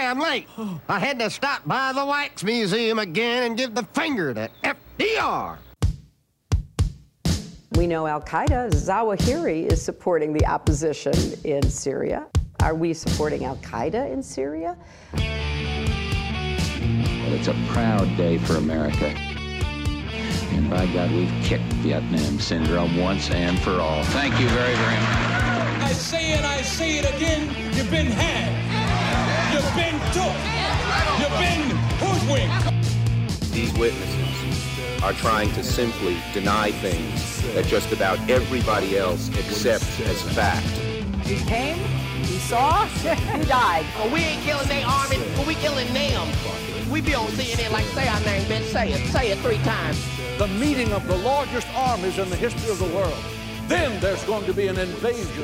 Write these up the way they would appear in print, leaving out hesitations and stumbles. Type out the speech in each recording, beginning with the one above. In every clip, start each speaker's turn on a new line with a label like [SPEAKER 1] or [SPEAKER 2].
[SPEAKER 1] I'm late. I had to stop by the Wax Museum again and give the finger to FDR.
[SPEAKER 2] We know al-Qaeda, Zawahiri is supporting the opposition in Syria. Are we supporting al-Qaeda in Syria?
[SPEAKER 3] Well, it's a proud day for America. And by God, we've kicked Vietnam syndrome once and for all. Thank you very, very much.
[SPEAKER 4] I say it again, you've been had. You've been took. You've been hoodwinked.
[SPEAKER 5] These witnesses are trying to simply deny things that just about everybody else accepts as fact.
[SPEAKER 6] He came, he saw, he died.
[SPEAKER 7] Well, we ain't killing their army, but we killing them. We be on CNN like, say our name, bitch, say it 3 times.
[SPEAKER 8] The meeting of the largest armies in the history of the world. Then there's going to be an invasion.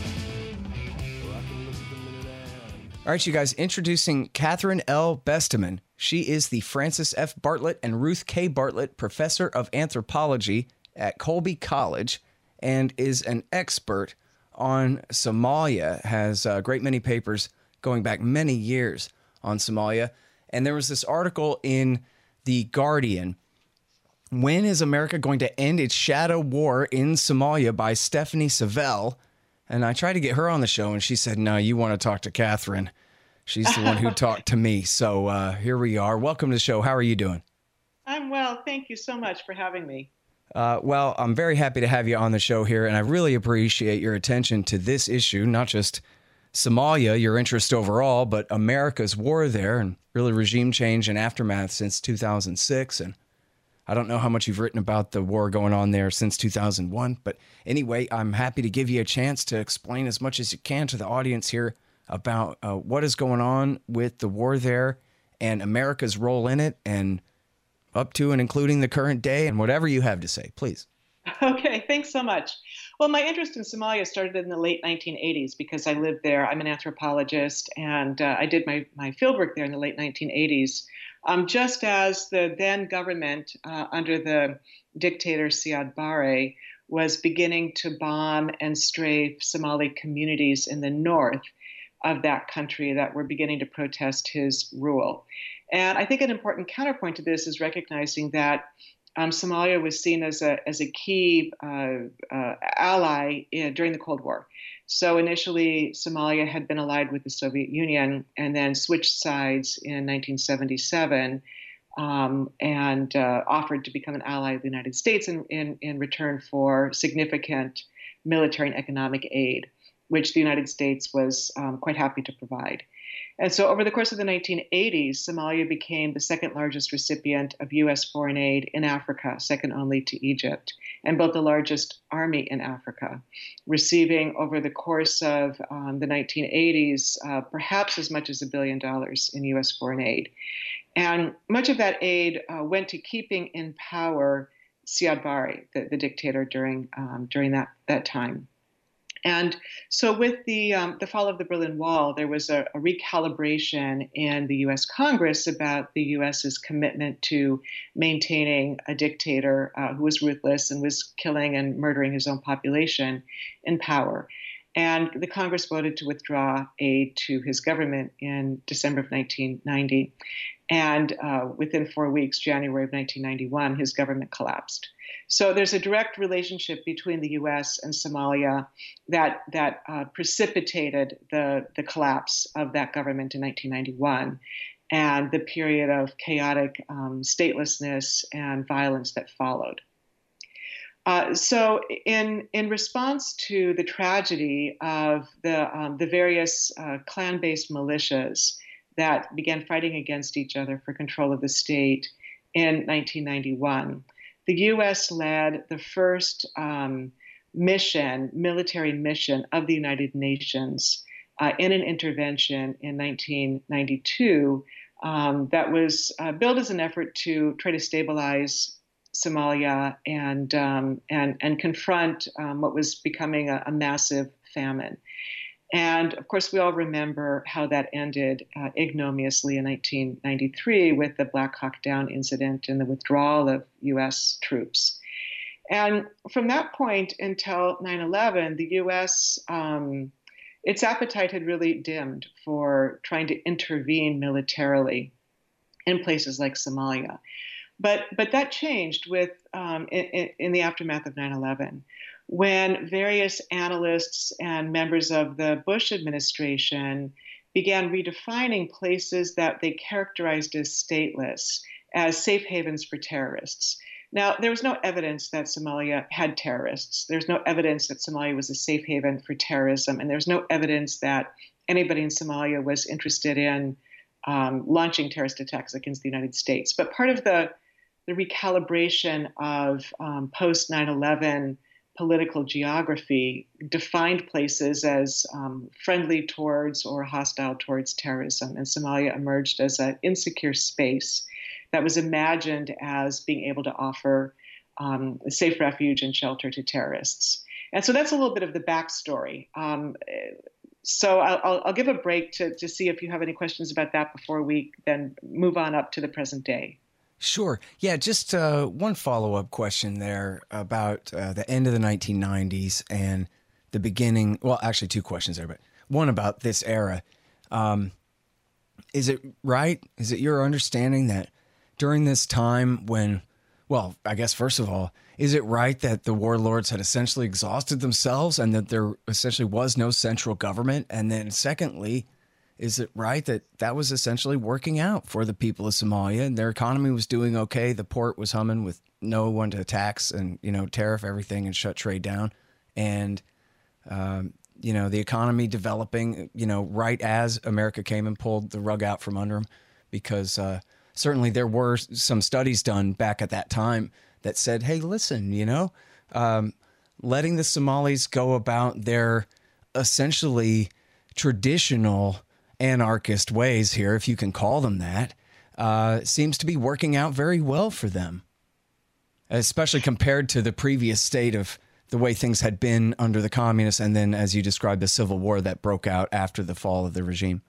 [SPEAKER 9] All right, you guys, introducing Catherine L. Besteman. She is the Francis F. Bartlett and Ruth K. Bartlett Professor of Anthropology at Colby College and is an expert on Somalia, has a great many papers going back many years on Somalia. And there was this article in The Guardian, When is America Going to End Its Shadow War in Somalia, by Stephanie Savell. And I tried to get her on the show, and she said, no, you want to talk to Catherine. She's the one who talked to me. So here we are. Welcome to the show. How are you doing?
[SPEAKER 10] I'm well. Thank you so much for having me.
[SPEAKER 9] Well, I'm very happy to have you on the show here, and I really appreciate your attention to this issue, not just Somalia, your interest overall, but America's war there and really regime change and aftermath since 2006. And I don't know how much you've written about the war going on there since 2001, but anyway, I'm happy to give you a chance to explain as much as you can to the audience here about what is going on with the war there and America's role in it, and up to and including the current day, and whatever you have to say, please.
[SPEAKER 10] Okay, thanks so much. Well, my interest in Somalia started in the late 1980s because I lived there. I'm an anthropologist, and I did my fieldwork there in the late 1980s. Just as the then government under the dictator Siad Barre was beginning to bomb and strafe Somali communities in the north of that country that were beginning to protest his rule. And I think an important counterpoint to this is recognizing that Somalia was seen as a key ally during the Cold War. So initially, Somalia had been allied with the Soviet Union and then switched sides in 1977 and offered to become an ally of the United States in return for significant military and economic aid, which the United States was quite happy to provide. And so over the course of the 1980s, Somalia became the second largest recipient of U.S. foreign aid in Africa, second only to Egypt, and built the largest army in Africa, receiving over the course of the 1980s perhaps as much as $1 billion in U.S. foreign aid. And much of that aid went to keeping in power Siad Barre, the dictator during that time. And so with the fall of the Berlin Wall, there was a recalibration in the U.S. Congress about the U.S.'s commitment to maintaining a dictator who was ruthless and was killing and murdering his own population in power. And the Congress voted to withdraw aid to his government in December of 1990. And within 4 weeks, January of 1991, his government collapsed. So there's a direct relationship between the U.S. and Somalia that precipitated the collapse of that government in 1991 and the period of chaotic statelessness and violence that followed. So in response to the tragedy of the various clan-based militias that began fighting against each other for control of the state in 1991, the U.S. led the first military mission of the United Nations in an intervention in 1992 that was billed as an effort to try to stabilize Somalia and confront what was becoming a massive famine. And of course, we all remember how that ended ignominiously in 1993 with the Black Hawk Down incident and the withdrawal of U.S. troops. And from that point until 9/11, the U.S. its appetite had really dimmed for trying to intervene militarily in places like Somalia. But that changed with in the aftermath of 9/11, when various analysts and members of the Bush administration began redefining places that they characterized as stateless, as safe havens for terrorists. Now, there was no evidence that Somalia had terrorists. There's no evidence that Somalia was a safe haven for terrorism, and there's no evidence that anybody in Somalia was interested in launching terrorist attacks against the United States. But part of the recalibration of post 9/11 political geography defined places as friendly towards or hostile towards terrorism, and Somalia emerged as an insecure space that was imagined as being able to offer safe refuge and shelter to terrorists. And so that's a little bit of the backstory. So I'll give a break to see if you have any questions about that before we then move on up to the present day.
[SPEAKER 9] Sure. Yeah, just one follow-up question there about the end of the 1990s and the beginning. Well, actually, two questions there, but one about this era. Is it right? Is it your understanding that during this time when, well, I guess first of all, is it right that the warlords had essentially exhausted themselves and that there essentially was no central government? And then secondly, is it right that that was essentially working out for the people of Somalia and their economy was doing okay? The port was humming with no one to tax and, tariff everything and shut trade down. And, the economy developing, right as America came and pulled the rug out from under them, because certainly there were some studies done back at that time that said, hey, listen, letting the Somalis go about their essentially traditional anarchist ways here, if you can call them that, seems to be working out very well for them, especially compared to the previous state of the way things had been under the communists and then, as you described, the civil war that broke out after the fall of the regime.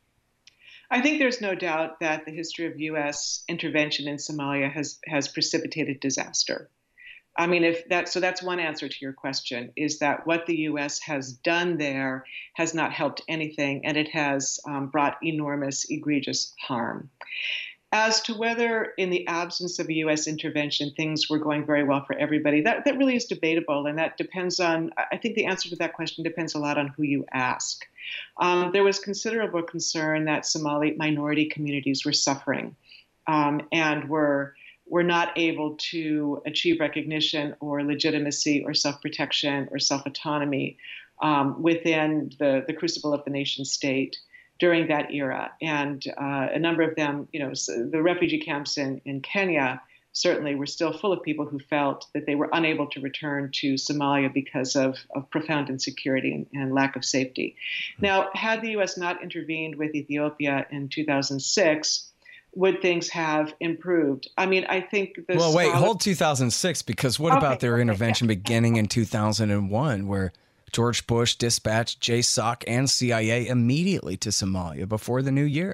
[SPEAKER 10] I think there's no doubt that the history of U.S. intervention in Somalia has precipitated disaster. I mean, so that's one answer to your question, is that what the U.S. has done there has not helped anything, and it has brought enormous, egregious harm. As to whether in the absence of a U.S. intervention, things were going very well for everybody, that really is debatable, and that depends on, I think the answer to that question depends a lot on who you ask. There was considerable concern that Somali minority communities were suffering and were not able to achieve recognition or legitimacy or self-protection or self-autonomy within the crucible of the nation state during that era. And a number of them, the refugee camps in Kenya certainly were still full of people who felt that they were unable to return to Somalia because of profound insecurity and lack of safety. Now, had the U.S. not intervened with Ethiopia in 2006, would things have improved? I mean, I think the
[SPEAKER 9] Well, wait, hold 2006, because what about their intervention beginning in 2001, where George Bush dispatched JSOC and CIA immediately to Somalia before the new year?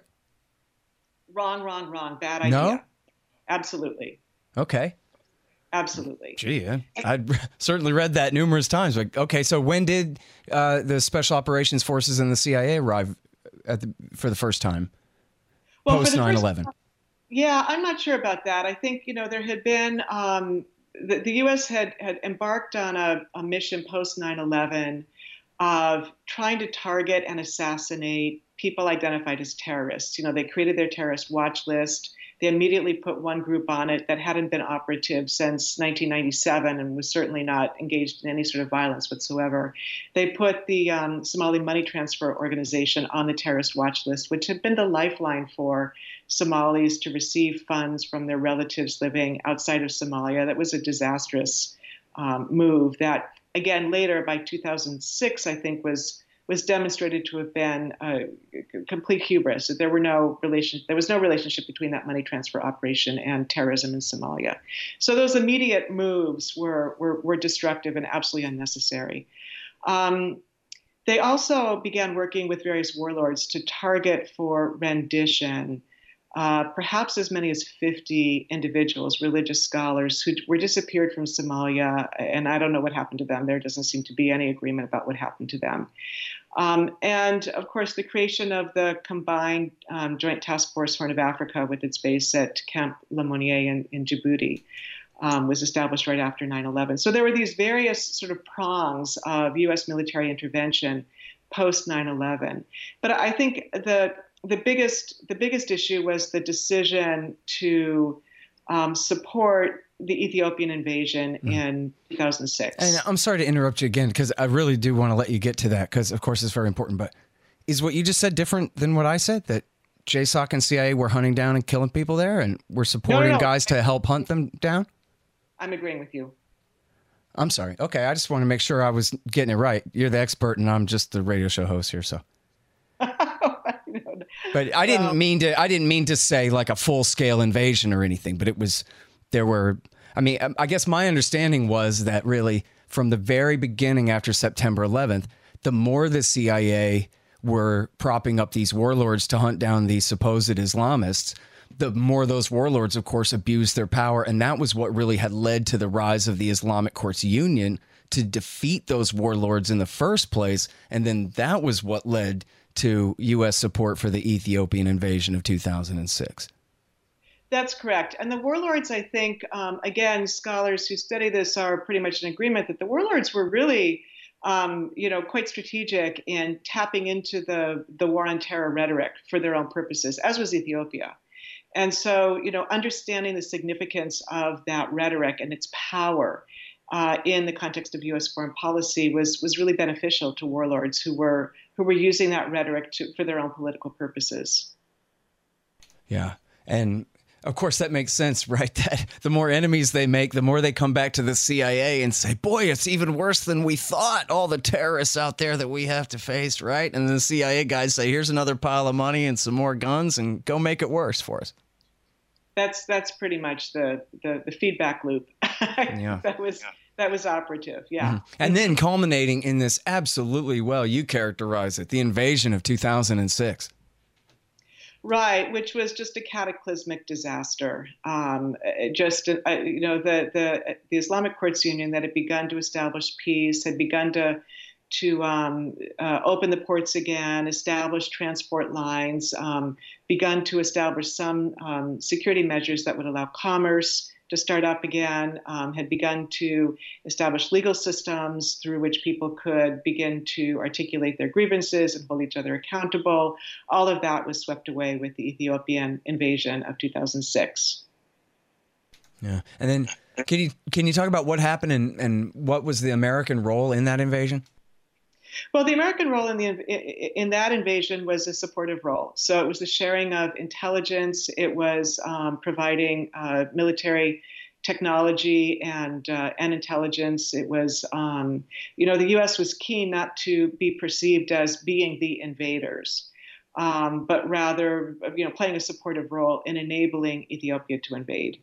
[SPEAKER 10] Wrong. Bad idea.
[SPEAKER 9] No?
[SPEAKER 10] Absolutely.
[SPEAKER 9] Okay.
[SPEAKER 10] Absolutely.
[SPEAKER 9] Gee, I'd certainly read that numerous times. But okay, so when did the Special Operations Forces and the CIA arrive for the first time?
[SPEAKER 10] Well,
[SPEAKER 9] post 9/11.
[SPEAKER 10] Yeah, I'm not sure about that. I think, there had been, the U.S. had embarked on a mission post 9/11 of trying to target and assassinate people identified as terrorists. They created their terrorist watch list. They immediately put one group on it that hadn't been operative since 1997 and was certainly not engaged in any sort of violence whatsoever. They put the Somali Money Transfer Organization on the terrorist watch list, which had been the lifeline for Somalis to receive funds from their relatives living outside of Somalia. That was a disastrous move that, again, later by 2006, I think was demonstrated to have been a complete hubris. That there was no relationship between that money transfer operation and terrorism in Somalia. So those immediate moves were destructive and absolutely unnecessary. They also began working with various warlords to target for rendition perhaps as many as 50 individuals, religious scholars, who were disappeared from Somalia, and I don't know what happened to them. There doesn't seem to be any agreement about what happened to them. And of course, the creation of the combined Joint Task Force Horn of Africa with its base at Camp Lemonnier in Djibouti was established right after 9/11. So there were these various sort of prongs of U.S. military intervention post 9/11. But I think the biggest issue was the decision to support the Ethiopian invasion in 2006.
[SPEAKER 9] And I'm sorry to interrupt you again, because I really do want to let you get to that, because of course it's very important. But is what you just said different than what I said? That JSOC and CIA were hunting down and killing people there, and we're supporting guys to help hunt them down?
[SPEAKER 10] I'm agreeing with you.
[SPEAKER 9] I'm sorry. Okay, I just want to make sure I was getting it right. You're the expert, and I'm just the radio show host here. So, but I didn't mean to say like a full scale invasion or anything. But it was. There were, I mean, I guess my understanding was that really from the very beginning after September 11th, the more the CIA were propping up these warlords to hunt down these supposed Islamists, the more those warlords, of course, abused their power. And that was what really had led to the rise of the Islamic Courts Union to defeat those warlords in the first place. And then that was what led to U.S. support for the Ethiopian invasion of 2006.
[SPEAKER 10] That's correct. And the warlords, I think, again, scholars who study this are pretty much in agreement that the warlords were really, quite strategic in tapping into the war on terror rhetoric for their own purposes, as was Ethiopia. And so, understanding the significance of that rhetoric and its power in the context of U.S. foreign policy was really beneficial to warlords who were using that rhetoric for their own political purposes.
[SPEAKER 9] Yeah. And of course, that makes sense, right? That the more enemies they make, the more they come back to the CIA and say, boy, it's even worse than we thought. All the terrorists out there that we have to face, right? And the CIA guys say, here's another pile of money and some more guns and go make it worse for us.
[SPEAKER 10] That's pretty much the feedback loop.
[SPEAKER 9] Yeah.
[SPEAKER 10] That was operative. Yeah.
[SPEAKER 9] Mm-hmm. And then culminating in this absolutely, well, you characterize it, the invasion of 2006.
[SPEAKER 10] Right, which was just a cataclysmic disaster. The Islamic Courts Union that had begun to establish peace, had begun to open the ports again, establish transport lines, begun to establish some security measures that would allow commerce to start up again, had begun to establish legal systems through which people could begin to articulate their grievances and hold each other accountable. All of that was swept away with the Ethiopian invasion of 2006.
[SPEAKER 9] Yeah. And then can you talk about what happened and what was the American role in that invasion?
[SPEAKER 10] Well, the American role in that invasion was a supportive role. So it was the sharing of intelligence. It was providing military technology and intelligence. It was, the U.S. was keen not to be perceived as being the invaders, but rather, playing a supportive role in enabling Ethiopia to invade.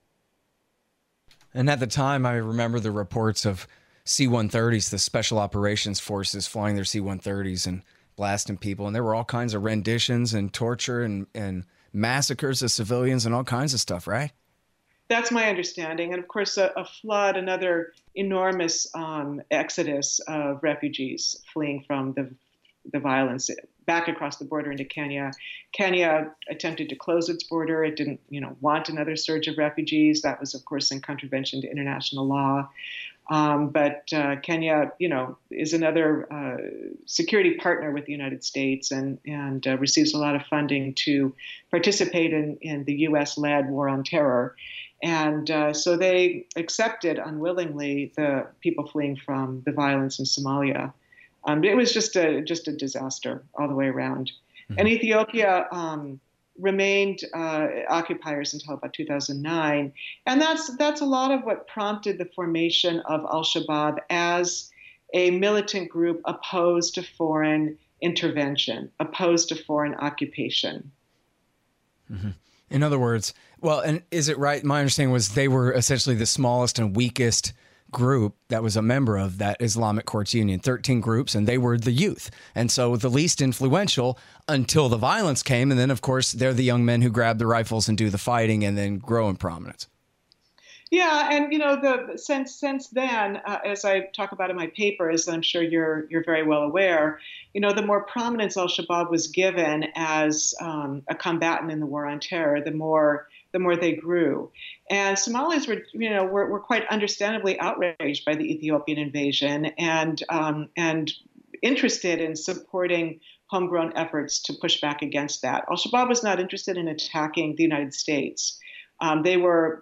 [SPEAKER 9] And at the time, I remember the reports of C-130s, the Special Operations Forces flying their C-130s and blasting people. And there were all kinds of renditions and torture and massacres of civilians and all kinds of stuff, right?
[SPEAKER 10] That's my understanding. And of course, a flood, another enormous exodus of refugees fleeing from the violence back across the border into Kenya. Kenya attempted to close its border. It didn't, want another surge of refugees. That was, of course, in contravention to international law. But Kenya, is another security partner with the United States and receives a lot of funding to participate in the U.S.-led war on terror. And so they accepted unwillingly the people fleeing from the violence in Somalia. It was just a disaster all the way around. Mm-hmm. And Ethiopia remained occupiers until about 2009. And that's a lot of what prompted the formation of al-Shabaab as a militant group opposed to foreign intervention, opposed to foreign occupation.
[SPEAKER 9] Mm-hmm. In other words, well, and is it right? My understanding was they were essentially the smallest and weakest group that was a member of that Islamic Courts Union, 13 groups, and they were the youth. And so the least influential until the violence came. And then, of course, they're the young men who grab the rifles and do the fighting and then grow in prominence.
[SPEAKER 10] Yeah, and since then, as I talk about in my paper, as I'm sure you're very well aware, the more prominence al-Shabaab was given as a combatant in the war on terror, the more they grew, and Somalis were quite understandably outraged by the Ethiopian invasion and interested in supporting homegrown efforts to push back against that. Al-Shabaab was not interested in attacking the United States. They were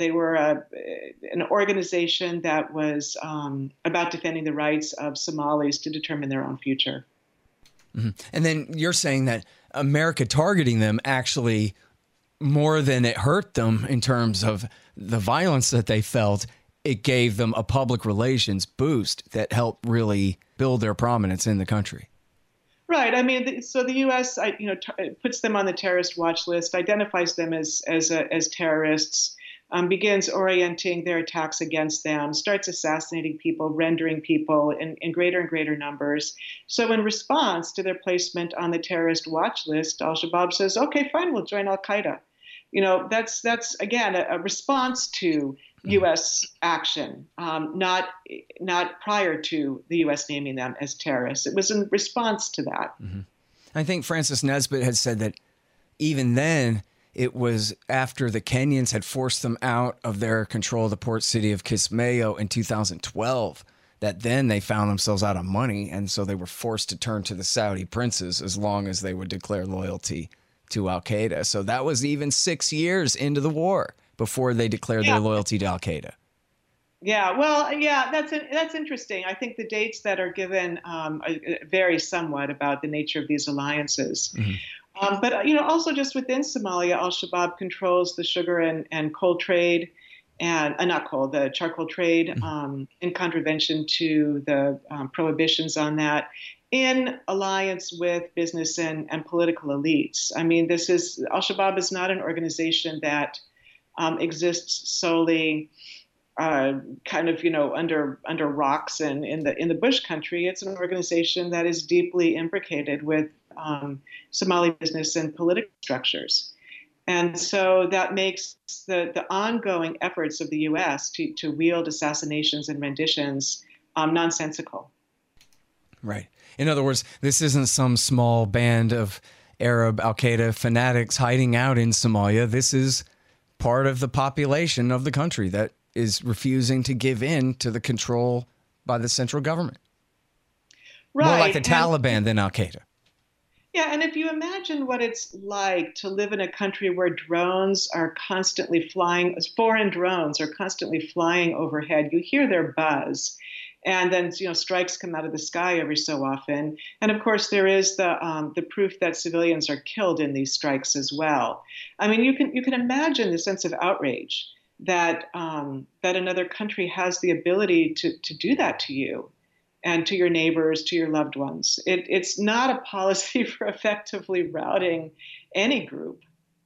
[SPEAKER 10] an organization that was about defending the rights of Somalis to determine their own future.
[SPEAKER 9] Mm-hmm. And then you're saying that America targeting them actually, more than it hurt them in terms of the violence that they felt, it gave them a public relations boost that helped really build their prominence in the country.
[SPEAKER 10] Right. I mean, so the U.S. Puts them on the terrorist watch list, identifies them as terrorists, begins orienting their attacks against them, starts assassinating people, rendering people in greater and greater numbers. So in response to their placement on the terrorist watch list, al-Shabaab says, "Okay, fine, we'll join al-Qaeda." That's again a response to U.S. action, not prior to the U.S. naming them as terrorists. It was in response to that.
[SPEAKER 9] Mm-hmm. I think Francis Nesbitt had said that even then it was after the Kenyans had forced them out of their control of the port city of Kismayo in 2012 that then they found themselves out of money, and so they were forced to turn to the Saudi princes as long as they would declare loyalty to al-Qaeda. So that was even 6 years into the war before they declared their loyalty to al-Qaeda.
[SPEAKER 10] Yeah, well, yeah, that's interesting. I think the dates that are given vary somewhat about the nature of these alliances. Mm-hmm. But also just within Somalia, al-Shabaab controls the sugar and coal trade, and the charcoal trade, mm-hmm. In contravention to the prohibitions on that, in alliance with business and political elites. I mean, al-Shabaab is not an organization that exists solely under rocks and in the bush country. It's an organization that is deeply imbricated with Somali business and political structures. And so that makes the ongoing efforts of the U.S. to wield assassinations and renditions nonsensical.
[SPEAKER 9] Right. In other words, this isn't some small band of Arab al-Qaeda fanatics hiding out in Somalia. This is part of the population of the country that is refusing to give in to the control by the central government.
[SPEAKER 10] Right.
[SPEAKER 9] More like the Taliban than al-Qaeda.
[SPEAKER 10] Yeah, and if you imagine what it's like to live in a country where drones are constantly flying, foreign drones are constantly flying overhead, you hear their buzz. And then, strikes come out of the sky every so often. And of course, there is the proof that civilians are killed in these strikes as well. I mean, you can imagine the sense of outrage that another country has the ability to do that to you and to your neighbors, to your loved ones. It's not a policy for effectively routing any group.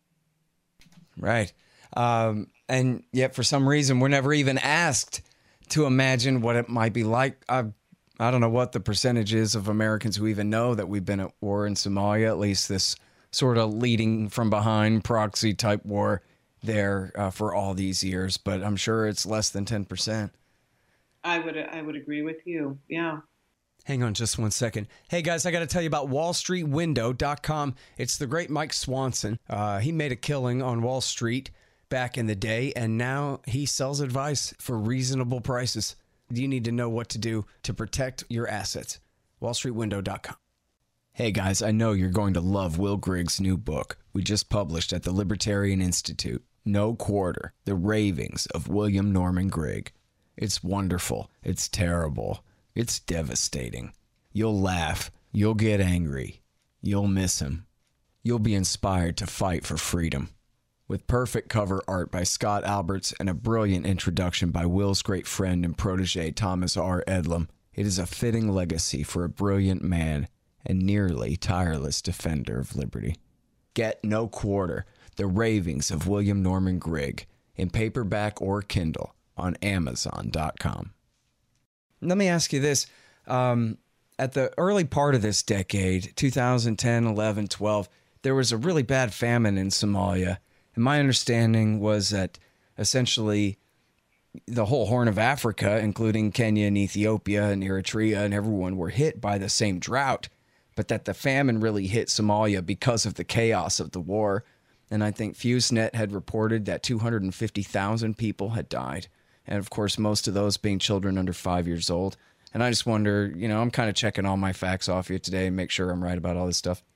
[SPEAKER 9] Right. And yet, for some reason, we're never even asked to imagine what it might be like. I don't know what the percentage is of Americans who even know that we've been at war in Somalia, at least this sort of leading from behind proxy type war there for all these years, but I'm sure it's less than 10%.
[SPEAKER 10] I would agree with you. Yeah.
[SPEAKER 9] Hang on just one second. Hey guys, I got to tell you about wallstreetwindow.com. It's the great Mike Swanson. He made a killing on Wall Street back in the day, and now he sells advice for reasonable prices. You need to know what to do to protect your assets. wallstreetwindow.com. Hey guys, I know you're going to love Will Grigg's new book we just published at the Libertarian Institute, No Quarter, The Ravings of William Norman Grigg. It's wonderful. It's terrible. It's devastating. You'll laugh. You'll get angry. You'll miss him. You'll be inspired to fight for freedom. With perfect cover art by Scott Alberts and a brilliant introduction by Will's great friend and protege Thomas R. Edlum, it is a fitting legacy for a brilliant man and nearly tireless defender of liberty. Get No Quarter, The Ravings of William Norman Grigg, in paperback or Kindle on Amazon.com. Let me ask you this. At the early part of this decade, 2010, 11, 12, there was a really bad famine in Somalia. And my understanding was that essentially the whole Horn of Africa, including Kenya and Ethiopia and Eritrea and everyone, were hit by the same drought, but that the famine really hit Somalia because of the chaos of the war. And I think FuseNet had reported that 250,000 people had died. And of course, most of those being children under 5 years old. And I just wonder, I'm kind of checking all my facts off here today and make sure I'm right about all this stuff.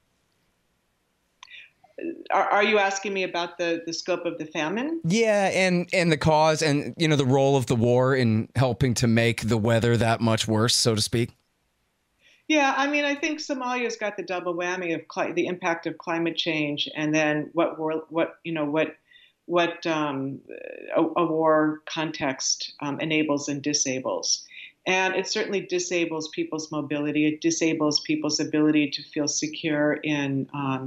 [SPEAKER 10] Are you asking me about the scope of the famine?
[SPEAKER 9] Yeah, and the cause and, the role of the war in helping to make the weather that much worse, so to speak?
[SPEAKER 10] Yeah, I mean, I think Somalia's got the double whammy of the impact of climate change, and then what a war context enables and disables. And it certainly disables people's mobility. It disables people's ability to feel secure in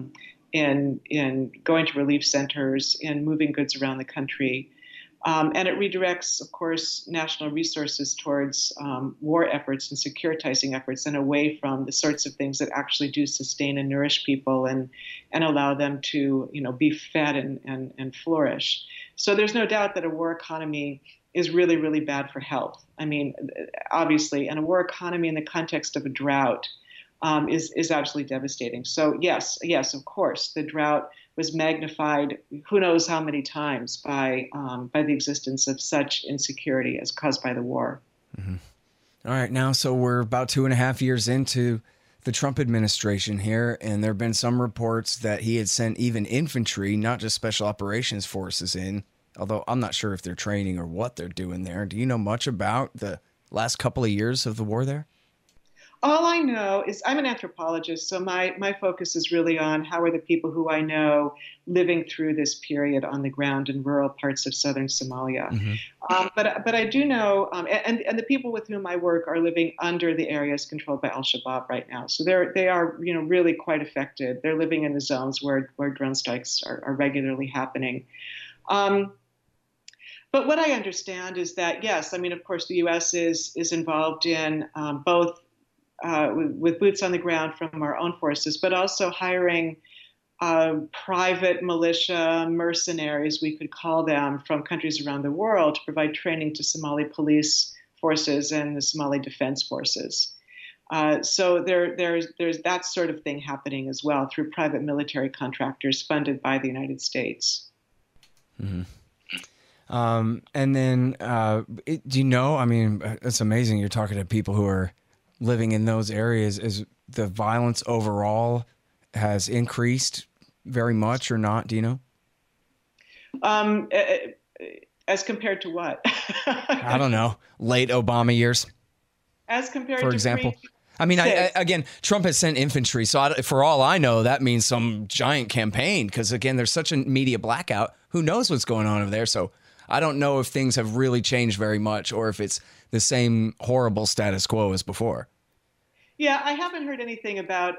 [SPEAKER 10] going to relief centers, in moving goods around the country. And it redirects, of course, national resources towards war efforts and securitizing efforts and away from the sorts of things that actually do sustain and nourish people and allow them to, be fed and flourish. So there's no doubt that a war economy is really, really bad for health. I mean, obviously, and a war economy in the context of a drought is absolutely devastating. So yes, of course, the drought was magnified who knows how many times by the existence of such insecurity as caused by the war.
[SPEAKER 9] Mm-hmm. All right, now, so we're about 2.5 years into the Trump administration here, and there have been some reports that he had sent even infantry, not just special operations forces in, although I'm not sure if they're training or what they're doing there. Do you know much about the last couple of years of the war there?
[SPEAKER 10] All I know is I'm an anthropologist, so my focus is really on how are the people who I know living through this period on the ground in rural parts of southern Somalia. Mm-hmm. But I do know, and the people with whom I work are living under the areas controlled by Al-Shabaab right now. So they are really quite affected. They're living in the zones where drone strikes are regularly happening. But what I understand is that, yes, I mean, of course, the U.S. is involved in both with boots on the ground from our own forces, but also hiring private militia mercenaries, we could call them, from countries around the world to provide training to Somali police forces and the Somali defense forces. So there's that sort of thing happening as well through private military contractors funded by the United States.
[SPEAKER 9] Mm-hmm. And then, do you know, I mean, it's amazing you're talking to people who are living in those areas. Is the violence overall has increased very much or not? Do you know?
[SPEAKER 10] As compared to what?
[SPEAKER 9] I don't know. Late Obama years.
[SPEAKER 10] As compared
[SPEAKER 9] for
[SPEAKER 10] to
[SPEAKER 9] example. I mean, again, Trump has sent infantry. So for all I know, that means some giant campaign. Because again, there's such a media blackout. Who knows what's going on over there? So I don't know if things have really changed very much or if it's the same horrible status quo as before.
[SPEAKER 10] Yeah, I haven't heard anything about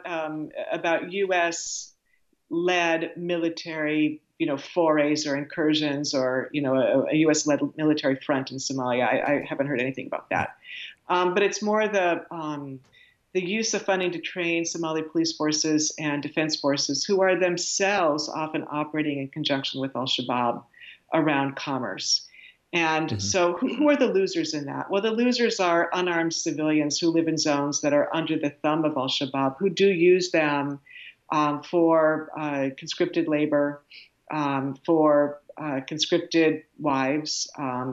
[SPEAKER 10] U.S.-led military, forays or incursions or, a U.S.-led military front in Somalia. I haven't heard anything about that. But it's more the use of funding to train Somali police forces and defense forces who are themselves often operating in conjunction with al-Shabaab around commerce. And mm-hmm. So who are the losers in that? Well, the losers are unarmed civilians who live in zones that are under the thumb of al-Shabaab, who do use them for conscripted labor, for conscripted wives,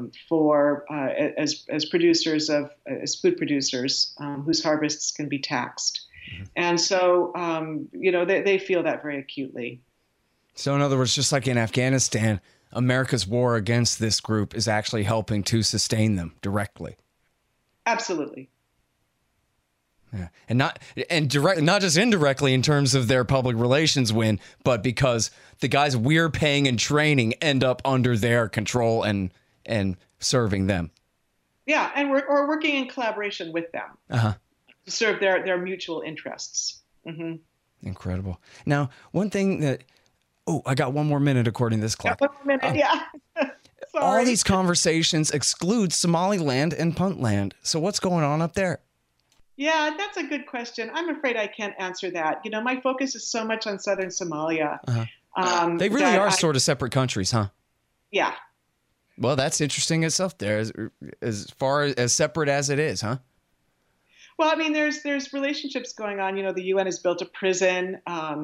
[SPEAKER 10] as producers as food producers whose harvests can be taxed. Mm-hmm. And so, they feel that very acutely.
[SPEAKER 9] So in other words, just like in Afghanistan, America's war against this group is actually helping to sustain them directly.
[SPEAKER 10] Absolutely.
[SPEAKER 9] Yeah. And not just indirectly in terms of their public relations win, but because the guys we're paying and training end up under their control and serving them.
[SPEAKER 10] Yeah, and we're working in collaboration with them to serve their mutual interests. Mm-hmm.
[SPEAKER 9] Incredible. Now, one thing that I got 1 more minute according to this clock.
[SPEAKER 10] Yeah, 1 minute, yeah.
[SPEAKER 9] All these conversations exclude Somaliland and Puntland. So what's going on up there?
[SPEAKER 10] Yeah, that's a good question. I'm afraid I can't answer that. My focus is so much on southern Somalia.
[SPEAKER 9] They really are sort of separate countries, huh?
[SPEAKER 10] Yeah.
[SPEAKER 9] Well, that's interesting itself there, as far as separate as it is, huh?
[SPEAKER 10] Well, I mean, there's relationships going on. The UN has built a prison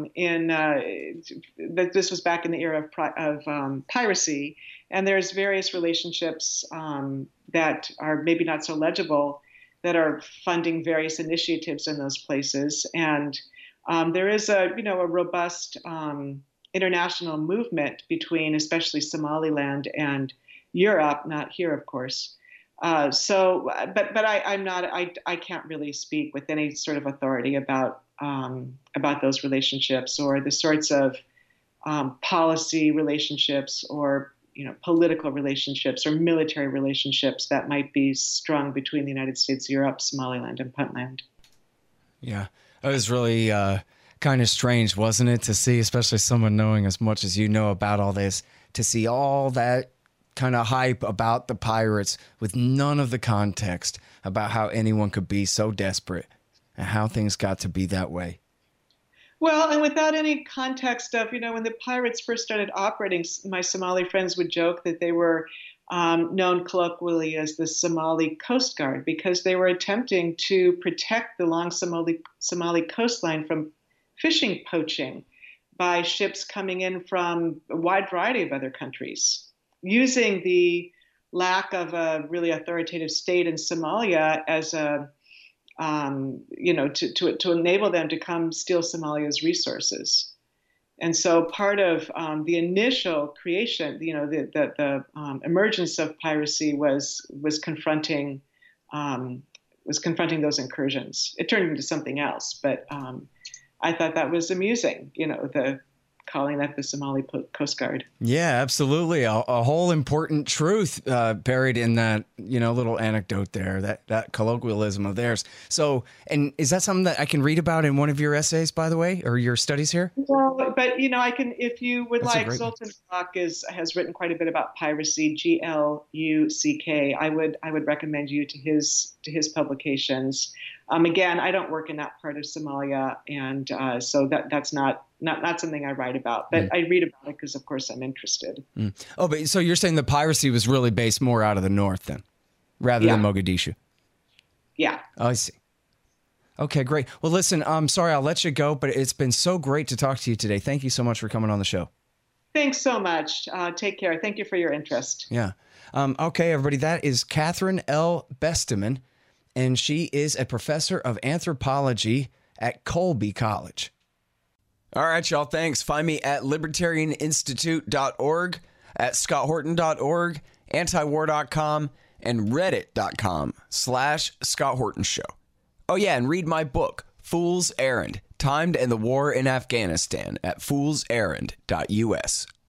[SPEAKER 10] this was back in the era of piracy, and there's various relationships that are maybe not so legible that are funding various initiatives in those places. And there is a robust international movement between especially Somaliland and Europe, not here, of course. But I can't really speak with any sort of authority about those relationships or the sorts of policy relationships or political relationships or military relationships that might be strung between the United States, Europe, Somaliland, and Puntland.
[SPEAKER 9] Yeah, it was really kind of strange, wasn't it, to see, especially someone knowing as much as you know about all this, to see all that kind of hype about the pirates with none of the context about how anyone could be so desperate and how things got to be that way.
[SPEAKER 10] Well, and without any context of, when the pirates first started operating, my Somali friends would joke that they were known colloquially as the Somali Coast Guard because they were attempting to protect the long Somali coastline from fishing poaching by ships coming in from a wide variety of other countries, using the lack of a really authoritative state in Somalia as to enable them to come steal Somalia's resources. And so part of the initial creation, the emergence of piracy was confronting those incursions. It turned into something else, but I thought that was amusing, calling that the Somali Coast Guard.
[SPEAKER 9] Yeah, absolutely. A whole important truth buried in that, little anecdote there, that colloquialism of theirs. So, and is that something that I can read about in one of your essays, by the way, or your studies here?
[SPEAKER 10] Well, but I can, if you would
[SPEAKER 9] That's
[SPEAKER 10] like, Zoltan Gluck has written quite a bit about piracy, Gluck. I would recommend you to his publications. Again, I don't work in that part of Somalia, and so that's not something I write about, but I read about it because, of course, I'm interested.
[SPEAKER 9] Oh, but so you're saying the piracy was really based more out of the north then, rather than Mogadishu?
[SPEAKER 10] Yeah.
[SPEAKER 9] Oh, I see. Okay, great. Well, listen, I'm sorry, I'll let you go, but it's been so great to talk to you today. Thank you so much for coming on the show.
[SPEAKER 10] Thanks so much. Take care. Thank you for your interest.
[SPEAKER 9] Yeah. Okay, everybody, that is Catherine L. Besteman, and she is a professor of anthropology at Colby College. All right, y'all, thanks. Find me at libertarianinstitute.org, at scotthorton.org, antiwar.com, and reddit.com/Scott Horton Show. Oh, yeah, and read my book, Fool's Errand, Time to End the War in Afghanistan, at foolserrand.us.